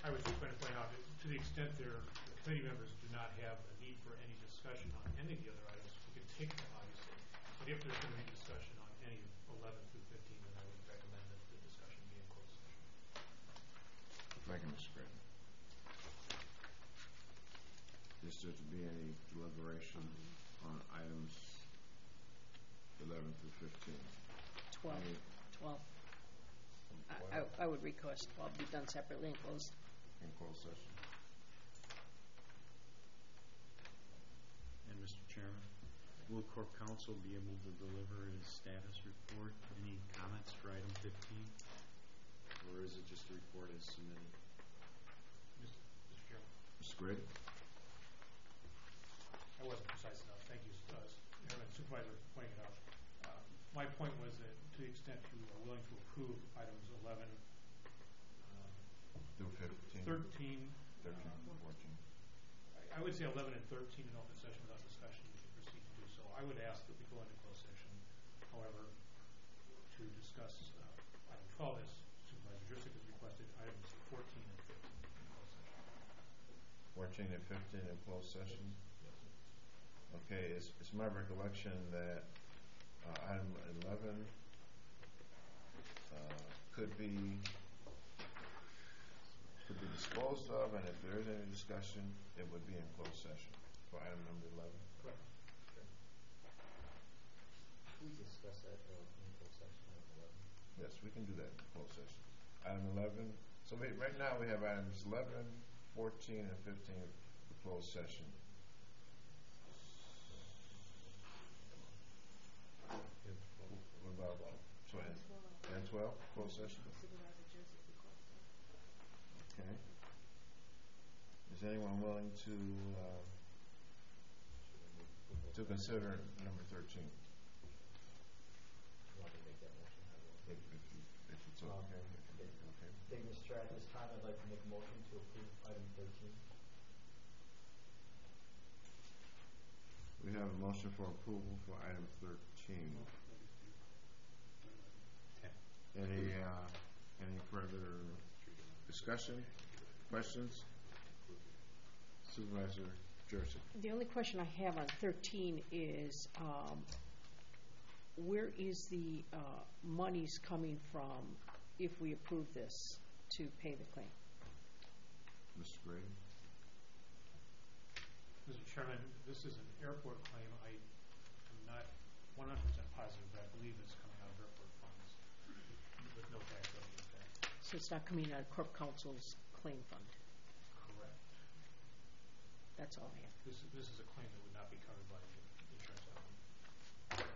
I was just going to point out that to the extent the committee members do not have a need for any discussion on any of the other items, we can take them, obviously. But if there's going to be discussion on any of 11 through 15, then I would recommend that the discussion be in closed session. Thank you, Mr. Braden. Is there to be any deliberation on items 11 through 15? 12. 12. I would request 12 be done separately and closed. In closed session. And Mr. Chairman, will Corp Counsel be able to deliver his status report? Any comments for item 15? Or is it just a report as submitted? Mr. Chairman. Mr. Grady? I wasn't precise enough. Thank you, Supervisor, for pointing it out. My point was that to the extent you are willing to approve items 11 Do 15. 13, 13, 14. I would say 11 and 13 in open session without discussion. We should proceed to do so. I would ask that we go into closed session, however, to discuss item 12 as Supervisor Jurczyk has requested, items 14 and 15 in closed session. 14 and 15 in closed session? Okay, it's my recollection that item 11 could be disposed of, and if there is any discussion, it would be in closed session for item number 11. Correct. Okay. We discuss that in closed session item 11. Yes, we can do that in closed session. Item 11. So right now we have items 11, 14, and 15 for closed session. What about 12 and 12 closed session? Okay. Is anyone willing to consider number 13? You want me to make that motion? If it's okay. Okay. Thank you, Mr. Chair. At this time, I'd like to make a motion to approve item 13. We have a motion for approval for item 13. Any further discussion, questions? Supervisor Jurczyk. The only question I have on 13 is where is the monies coming from if we approve this to pay the claim? Mr. Brady. Mr. Chairman, this is an airport claim. I am not 100% positive, but I believe it's coming out of airport funds with no tax revenue impact. So it's not coming out of Corp Counsel's claim fund? Correct. That's all I have. This is a claim that would not be covered by the insurance company.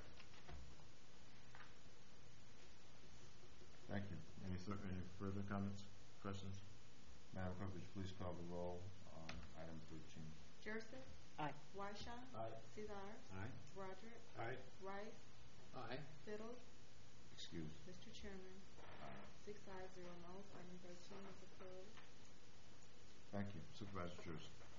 Thank you. Any further comments, questions? Madam Clerk, would you please call the roll on item 13? Jurczyk? Aye. Wyshaw? Aye. Cesar? Aye. Roderick? Aye. Rice? Aye. Fiddle? Excuse. Mr. Chairman? 6 ayes, 0 noes. Item 13 is approved. Thank you. Supervisor Jurczyk.